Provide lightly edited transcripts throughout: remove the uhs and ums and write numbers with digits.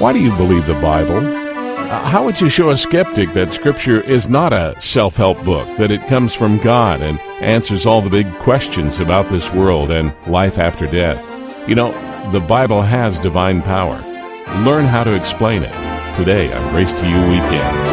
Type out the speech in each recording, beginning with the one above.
Why do you believe the Bible? How would you show a skeptic that Scripture is not a self-help book, that it comes from God and answers all the big questions about this world and life after death? You know, the Bible has divine power. Learn how to explain it today on Grace to You Weekend.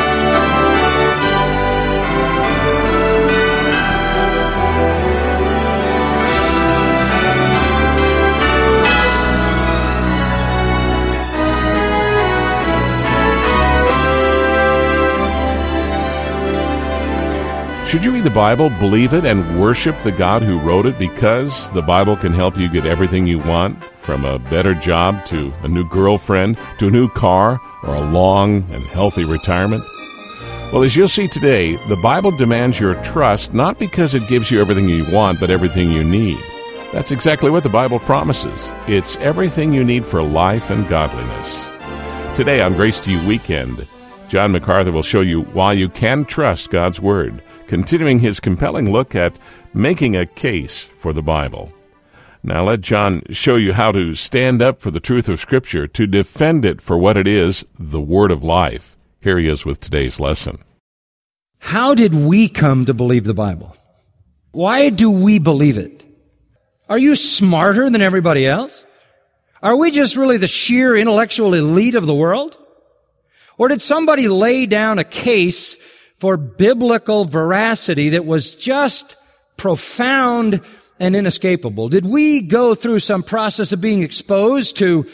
Should you read the Bible, believe it, and worship the God who wrote it because the Bible can help you get everything you want, from a better job to a new girlfriend to a new car or a long and healthy retirement? Well, as you'll see today, the Bible demands your trust not because it gives you everything you want, but everything you need. That's exactly what the Bible promises. It's everything you need for life and godliness. Today on Grace to You Weekend, John MacArthur will show you why you can trust God's Word, continuing his compelling look at making a case for the Bible. Now let John show you how to stand up for the truth of Scripture, to defend it for what it is, the Word of life. Here he is with today's lesson. How did we come to believe the Bible? Why do we believe it? Are you smarter than everybody else? Are we just really the sheer intellectual elite of the world? Or did somebody lay down a case for biblical veracity that was just profound and inescapable? Did we go through some process of being exposed to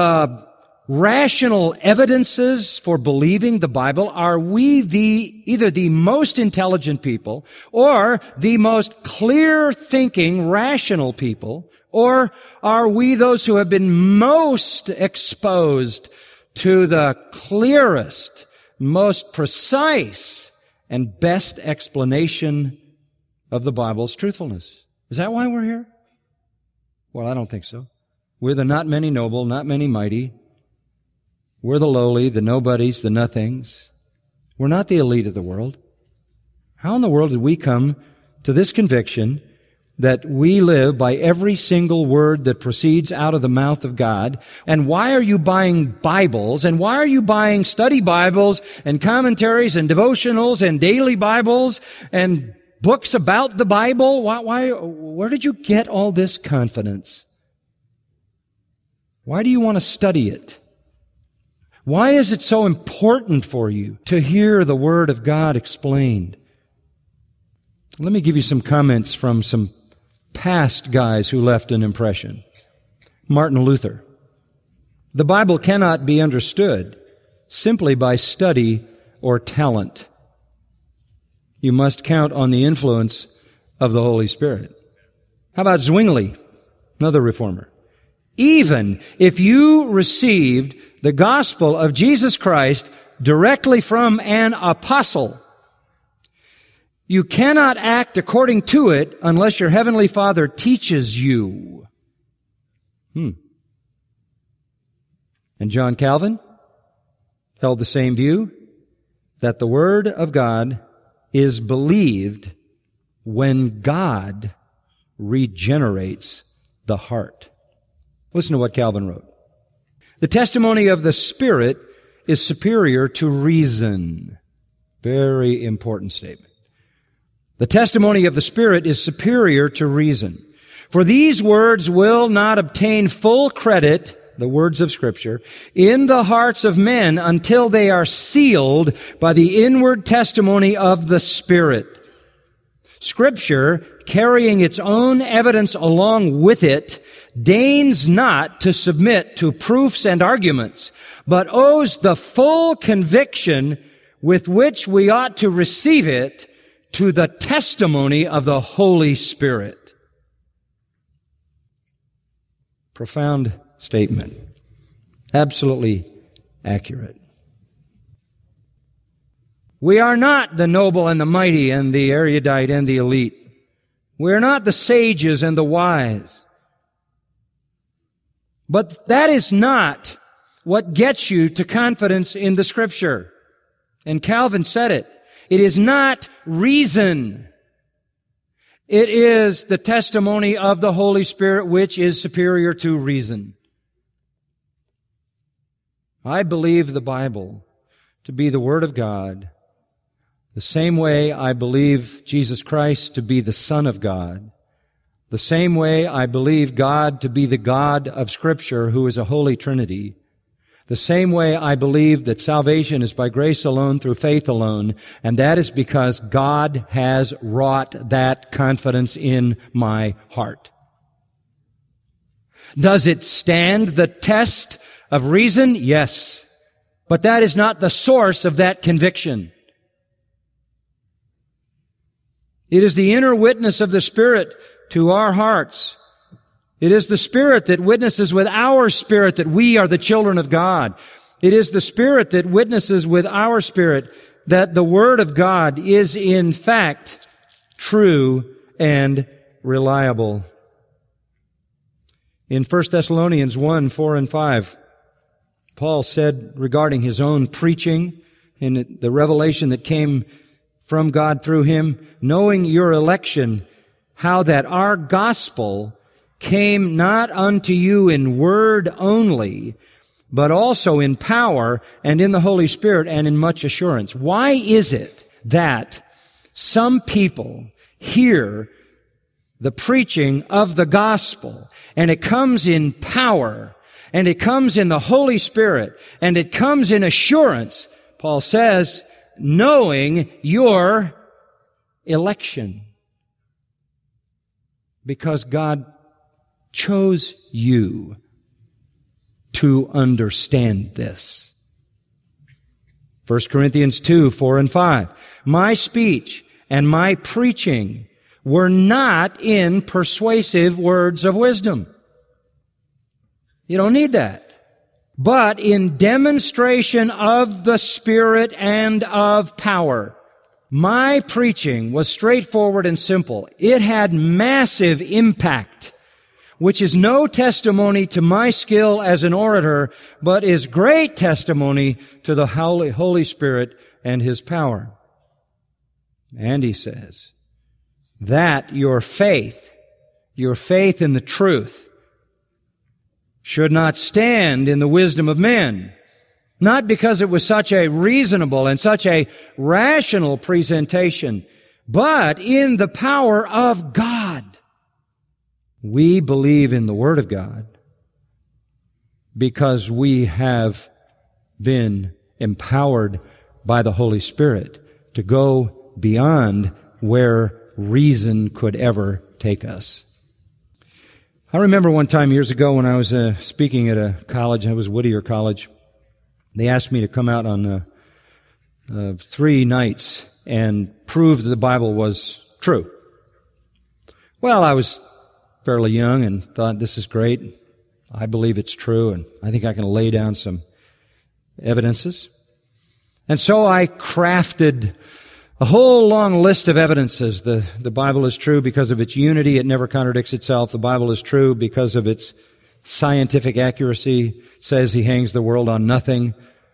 rational evidences for believing the Bible? Are we either the most intelligent people or the most clear-thinking, rational people? Or are we those who have been most exposed to the clearest, most precise, and best explanation of the Bible's truthfulness? Is that why we're here? Well, I don't think so. We're the not many noble, not many mighty. We're the lowly, the nobodies, the nothings. We're not the elite of the world. How in the world did we come to this conviction that we live by every single word that proceeds out of the mouth of God? And why are you buying Bibles? And why are you buying study Bibles and commentaries and devotionals and daily Bibles and books about the Bible? Where did you get all this confidence? Why do you want to study it? Why is it so important for you to hear the Word of God explained? Let me give you some comments from some past guys who left an impression. Martin Luther. The Bible cannot be understood simply by study or talent. You must count on the influence of the Holy Spirit. How about Zwingli, another reformer? Even if you received the gospel of Jesus Christ directly from an apostle, you cannot act according to it unless your Heavenly Father teaches you. And John Calvin held the same view, that the Word of God is believed when God regenerates the heart. Listen to what Calvin wrote. The testimony of the Spirit is superior to reason. Very important statement. The testimony of the Spirit is superior to reason. For these words will not obtain full credit, the words of Scripture, in the hearts of men until they are sealed by the inward testimony of the Spirit. Scripture, carrying its own evidence along with it, deigns not to submit to proofs and arguments, but owes the full conviction with which we ought to receive it to the testimony of the Holy Spirit. Profound statement. Absolutely accurate. We are not the noble and the mighty and the erudite and the elite. We are not the sages and the wise. But that is not what gets you to confidence in the Scripture. And Calvin said it. It is not reason. It is the testimony of the Holy Spirit which is superior to reason. I believe the Bible to be the Word of God, the same way I believe Jesus Christ to be the Son of God, the same way I believe God to be the God of Scripture, who is a Holy Trinity, the same way I believe that salvation is by grace alone through faith alone, and that is because God has wrought that confidence in my heart. Does it stand the test of reason? Yes. But that is not the source of that conviction. It is the inner witness of the Spirit to our hearts. It is the Spirit that witnesses with our spirit that we are the children of God. It is the Spirit that witnesses with our spirit that the Word of God is in fact true and reliable. In 1 Thessalonians 1, 4 and 5, Paul said regarding his own preaching and the revelation that came from God through him, knowing your election, how that our gospel came not unto you in word only, but also in power and in the Holy Spirit and in much assurance. Why is it that some people hear the preaching of the gospel, and it comes in power, and it comes in the Holy Spirit, and it comes in assurance? Paul says, knowing your election. Because God chose you to understand this. 1 Corinthians 2, 4 and 5. My speech and my preaching were not in persuasive words of wisdom. You don't need that. But in demonstration of the Spirit and of power. My preaching was straightforward and simple. It had massive impact, which is no testimony to my skill as an orator, but is great testimony to the Holy Spirit and His power. And he says that your faith in the truth, should not stand in the wisdom of men, not because it was such a reasonable and such a rational presentation, but in the power of God. We believe in the Word of God because we have been empowered by the Holy Spirit to go beyond where reason could ever take us. I remember one time years ago when I was speaking at a college, it was Whittier College. They asked me to come out on 3 nights and prove that the Bible was true. Well, I was fairly young and thought, this is great. I believe it's true, and I think I can lay down some evidences. And so I crafted a whole long list of evidences. The Bible is true because of its unity. It never contradicts itself. The Bible is true because of its scientific accuracy. It says He hangs the world on nothing.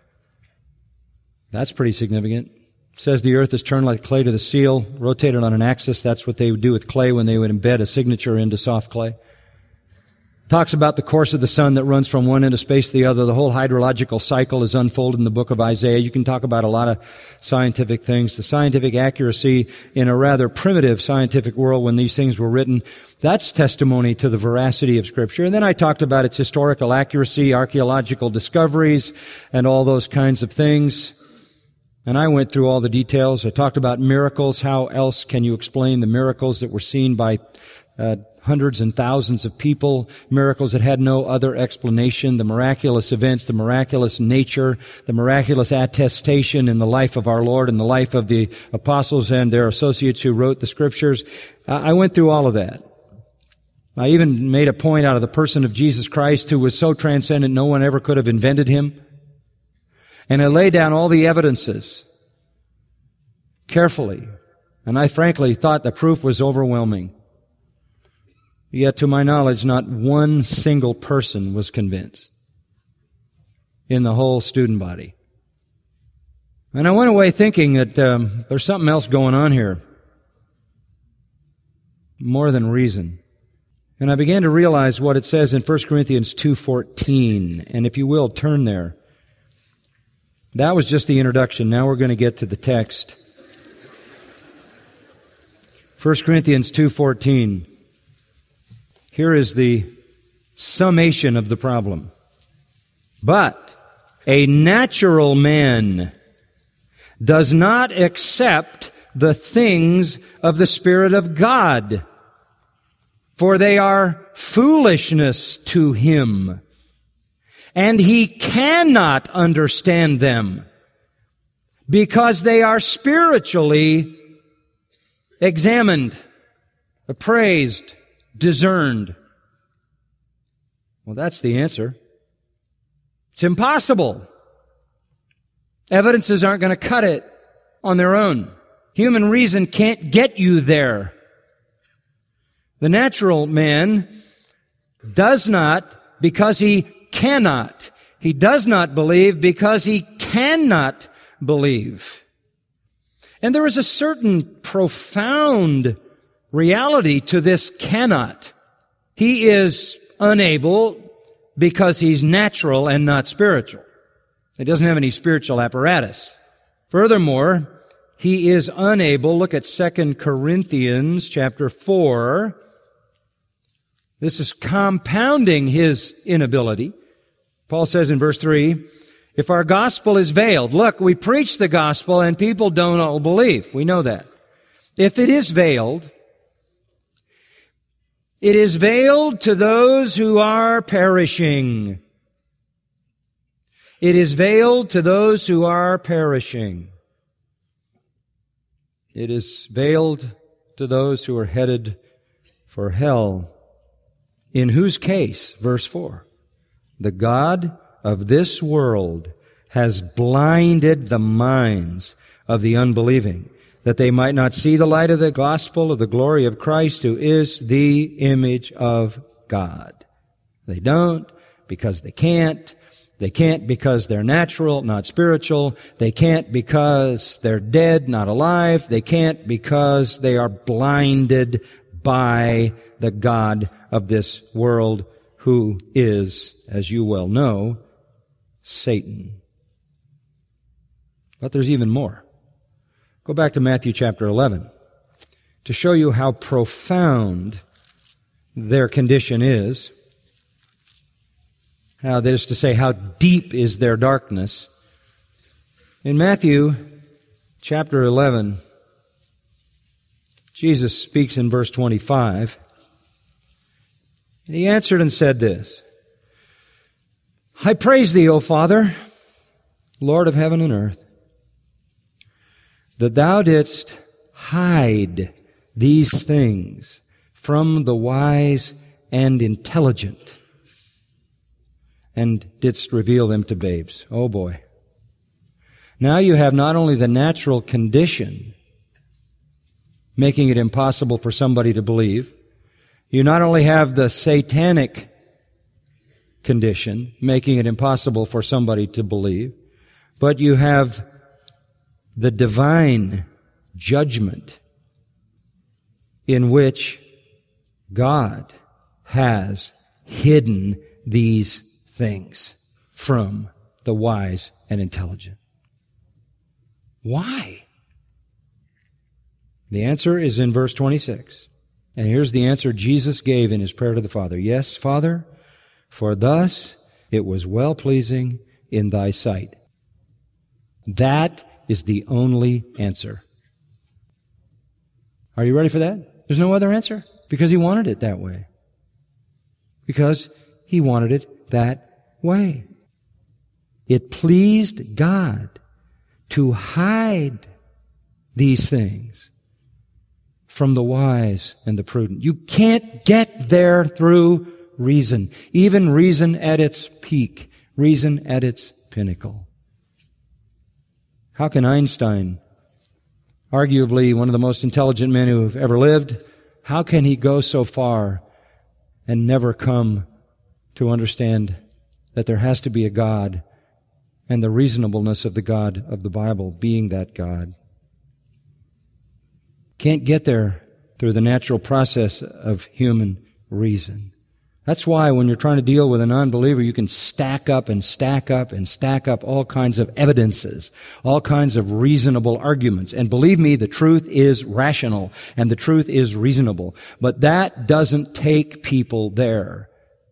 That's pretty significant. It says the earth is turned like clay to the seal, rotated on an axis. That's what they would do with clay when they would embed a signature into soft clay. Talks about the course of the sun that runs from one end of space to the other. The whole hydrological cycle is unfolded in the book of Isaiah. You can talk about a lot of scientific things. The scientific accuracy in a rather primitive scientific world when these things were written, that's testimony to the veracity of Scripture. And then I talked about its historical accuracy, archaeological discoveries, and all those kinds of things. And I went through all the details. I talked about miracles. How else can you explain the miracles that were seen by hundreds and thousands of people, miracles that had no other explanation, the miraculous events, the miraculous nature, the miraculous attestation in the life of our Lord and the life of the apostles and their associates who wrote the Scriptures. I went through all of that. I even made a point out of the person of Jesus Christ, who was so transcendent no one ever could have invented Him. And I laid down all the evidences carefully. And I frankly thought the proof was overwhelming. Yet, to my knowledge, not one single person was convinced in the whole student body. And I went away thinking that there's something else going on here, more than reason. And I began to realize what it says in 1 Corinthians 2:14. And if you will, turn there. That was just the introduction. Now we're going to get to the text. 1 Corinthians 2:14. Here is the summation of the problem. But a natural man does not accept the things of the Spirit of God, for they are foolishness to him, and he cannot understand them, because they are spiritually examined, appraised, discerned. Well, that's the answer. It's impossible. Evidences aren't going to cut it on their own. Human reason can't get you there. The natural man does not because he cannot. He does not believe because he cannot believe. And there is a certain profound reality to this cannot. He is unable because he's natural and not spiritual. He doesn't have any spiritual apparatus. Furthermore, he is unable. Look at 2 Corinthians chapter 4. This is compounding his inability. Paul says in verse 3, if our gospel is veiled, look, we preach the gospel and people don't all believe. We know that. If it is veiled, it is veiled to those who are perishing. It is veiled to those who are perishing. It is veiled to those who are headed for hell. In whose case, verse 4, the God of this world has blinded the minds of the unbelieving, that they might not see the light of the gospel of the glory of Christ, who is the image of God. They don't because they can't. They can't because they're natural, not spiritual. They can't because they're dead, not alive. They can't because they are blinded by the God of this world, who is, as you well know, Satan. But there's even more. Go back to Matthew chapter 11 to show you how profound their condition is. That is to say, how deep is their darkness. In Matthew chapter 11, Jesus speaks in verse 25. And he answered and said this, I praise thee, O Father, Lord of heaven and earth, that thou didst hide these things from the wise and intelligent, and didst reveal them to babes. Oh boy. Now you have not only the natural condition, making it impossible for somebody to believe, you not only have the satanic condition, making it impossible for somebody to believe, but you have the divine judgment in which God has hidden these things from the wise and intelligent. Why? The answer is in verse 26. And here's the answer Jesus gave in his prayer to the Father. Yes, Father, for thus it was well-pleasing in thy sight. That is the only answer. Are you ready for that? There's no other answer. Because he wanted it that way. Because he wanted it that way. It pleased God to hide these things from the wise and the prudent. You can't get there through reason, even reason at its peak, reason at its pinnacle. How can Einstein, arguably one of the most intelligent men who have ever lived, how can he go so far and never come to understand that there has to be a God and the reasonableness of the God of the Bible being that God? Can't get there through the natural process of human reason. That's why when you're trying to deal with a non-believer, you can stack up and stack up and stack up all kinds of evidences, all kinds of reasonable arguments. And believe me, the truth is rational and the truth is reasonable. But that doesn't take people there.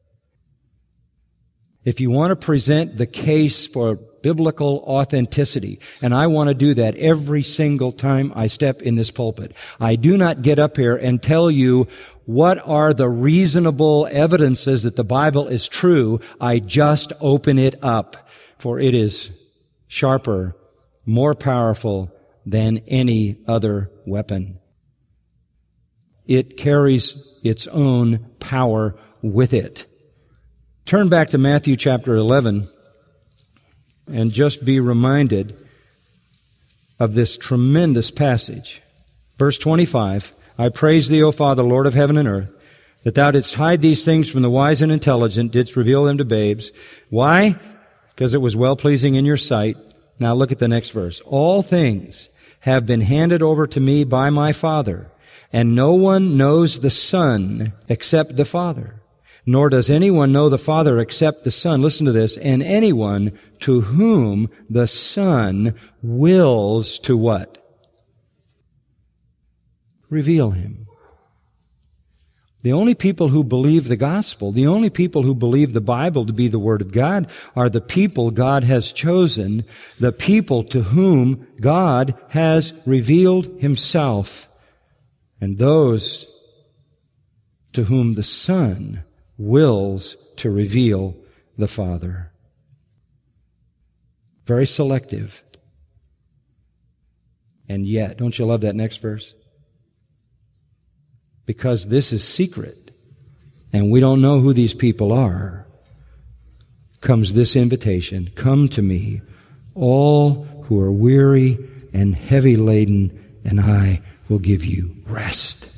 If you want to present the case for biblical authenticity, and I want to do that every single time I step in this pulpit, I do not get up here and tell you what are the reasonable evidences that the Bible is true. I just open it up, for it is sharper, more powerful than any other weapon. It carries its own power with it. Turn back to Matthew chapter 11 and just be reminded of this tremendous passage. Verse 25, I praise thee, O Father, Lord of heaven and earth, that thou didst hide these things from the wise and intelligent, didst reveal them to babes. Why? Because it was well-pleasing in your sight. Now look at the next verse. All things have been handed over to me by my Father, and no one knows the Son except the Father. Nor does anyone know the Father except the Son. Listen to this. And anyone to whom the Son wills to what? Reveal him. The only people who believe the gospel, the only people who believe the Bible to be the Word of God are the people God has chosen, the people to whom God has revealed himself, and those to whom the Son wills to reveal the Father. Very selective. And yet, don't you love that next verse? Because this is secret, and we don't know who these people are, comes this invitation, come to me, all who are weary and heavy laden, and I will give you rest.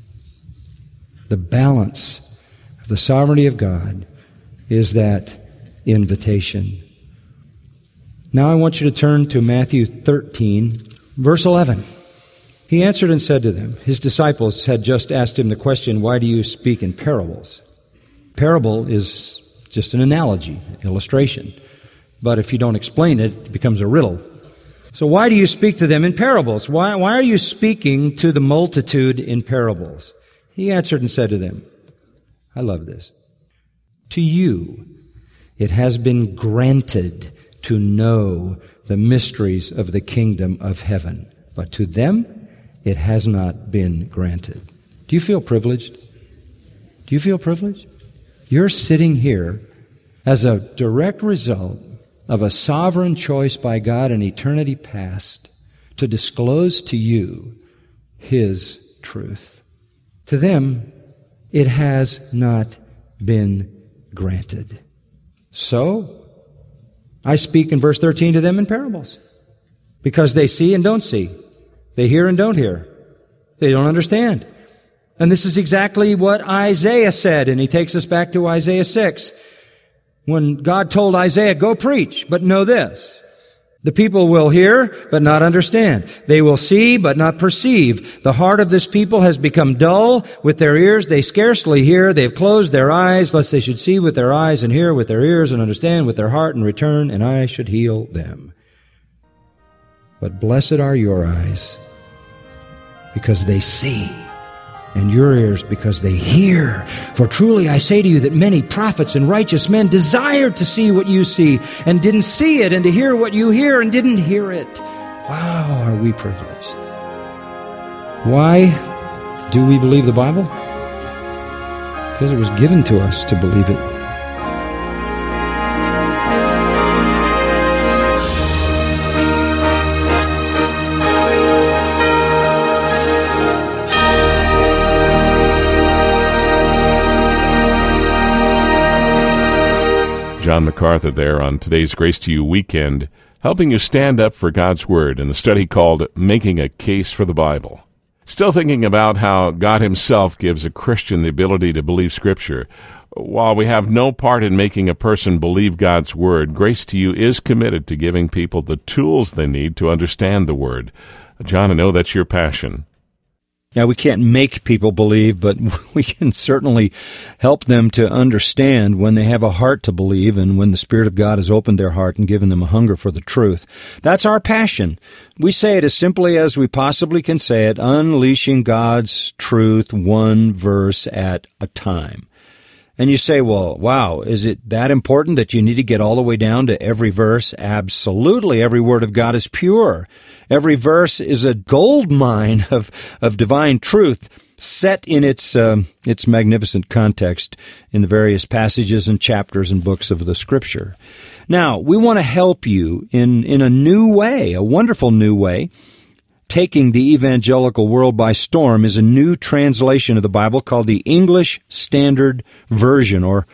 The balance the sovereignty of God is that invitation. Now I want you to turn to Matthew 13, verse 11. He answered and said to them, his disciples had just asked him the question, why do you speak in parables? Parable is just an analogy, illustration. But if you don't explain it, it becomes a riddle. So why do you speak to them in parables? Why are you speaking to the multitude in parables? He answered and said to them, I love this. To you, it has been granted to know the mysteries of the kingdom of heaven, but to them, it has not been granted. Do you feel privileged? Do you feel privileged? You're sitting here as a direct result of a sovereign choice by God in eternity past to disclose to you His truth. To them, it has not been granted. So, I speak in verse 13 to them in parables. Because they see and don't see. They hear and don't hear. They don't understand. And this is exactly what Isaiah said, and he takes us back to Isaiah 6. When God told Isaiah, go preach, but know this. The people will hear, but not understand. They will see, but not perceive. The heart of this people has become dull. With their ears they scarcely hear. They have closed their eyes, lest they should see with their eyes and hear with their ears and understand with their heart and return, and I should heal them. But blessed are your eyes, because they see, and your ears because they hear. For truly I say to you that many prophets and righteous men desired to see what you see and didn't see it, and to hear what you hear and didn't hear it. Wow, are we privileged. Why do we believe the Bible? Because it was given to us to believe it. John MacArthur there on today's Grace to You weekend, helping you stand up for God's Word in the study called Making a Case for the Bible. Still thinking about how God Himself gives a Christian the ability to believe Scripture. While we have no part in making a person believe God's Word, Grace to You is committed to giving people the tools they need to understand the Word. John, I know that's your passion. Yeah, we can't make people believe, but we can certainly help them to understand when they have a heart to believe and when the Spirit of God has opened their heart and given them a hunger for the truth. That's our passion. We say it as simply as we possibly can say it, unleashing God's truth one verse at a time. And you say, well, wow, is it that important that you need to get all the way down to every verse? Absolutely. Every word of God is pure. Every verse is a gold mine of divine truth set in its magnificent context in the various passages and chapters and books of the Scripture. Now, we want to help you in a new way, a wonderful new way. Taking the evangelical world by storm is a new translation of the Bible called the English Standard Version, or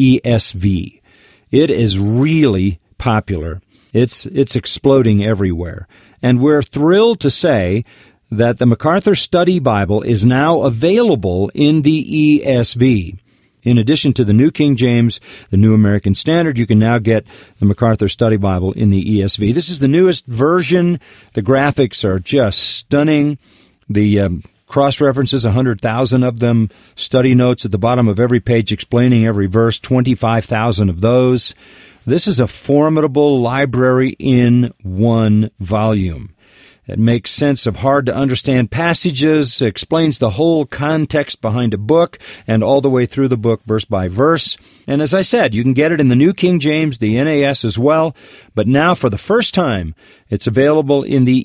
ESV. It is really popular. It's exploding everywhere. And we're thrilled to say that the MacArthur Study Bible is now available in the ESV. In addition to the New King James, the New American Standard, you can now get the MacArthur Study Bible in the ESV. This is the newest version. The graphics are just stunning. The cross-references, 100,000 of them. Study notes at the bottom of every page explaining every verse, 25,000 of those. This is a formidable library in one volume. It makes sense of hard-to-understand passages, explains the whole context behind a book, and all the way through the book, verse by verse. And as I said, you can get it in the New King James, the NAS as well, but now for the first time, it's available in the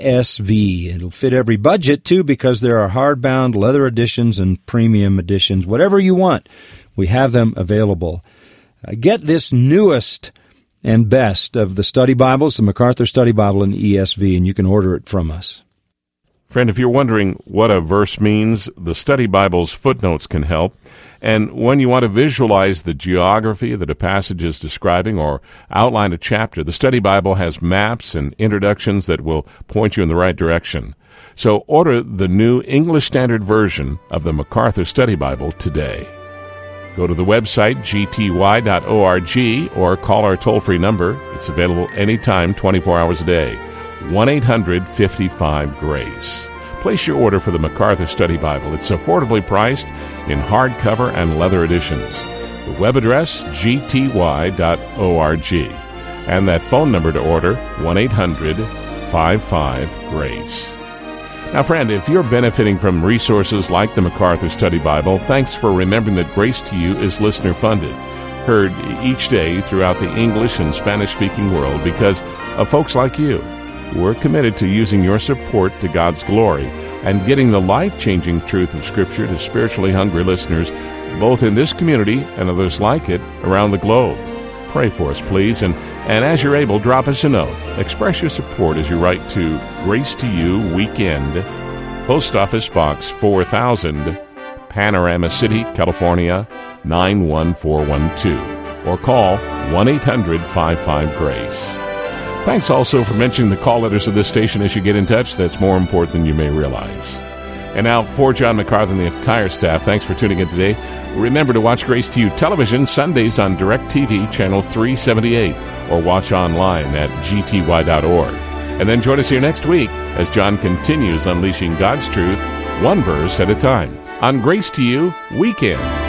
ESV. It'll fit every budget, too, because there are hardbound, leather editions, and premium editions. Whatever you want, we have them available. Get this newest and best of the study Bibles, the MacArthur Study Bible in ESV, and you can order it from us. Friend, if you're wondering what a verse means, the Study Bible's footnotes can help. And when you want to visualize the geography that a passage is describing or outline a chapter, the Study Bible has maps and introductions that will point you in the right direction. So order the new English Standard Version of the MacArthur Study Bible today. Go to the website, gty.org, or call our toll-free number. It's available anytime, 24 hours a day, 1-800-55-GRACE. Place your order for the MacArthur Study Bible. It's affordably priced in hardcover and leather editions. The web address, gty.org. And that phone number to order, 1-800-55-GRACE. Now, friend, if you're benefiting from resources like the MacArthur Study Bible, thanks for remembering that Grace to You is listener-funded, heard each day throughout the English and Spanish-speaking world because of folks like you. We're committed to using your support to God's glory and getting the life-changing truth of Scripture to spiritually hungry listeners, both in this community and others like it around the globe. Pray for us, please, and as you're able, drop us a note. Express your support as you write to Grace to You Weekend, Post Office Box 4000, Panorama City, California, 91412, or call 1-800-55-GRACE. Thanks also for mentioning the call letters of this station as you get in touch. That's more important than you may realize. And now, for John MacArthur and the entire staff, thanks for tuning in today. Remember to watch Grace to You Television Sundays on DirecTV Channel 378 or watch online at gty.org. And then join us here next week as John continues unleashing God's truth one verse at a time on Grace to You Weekend.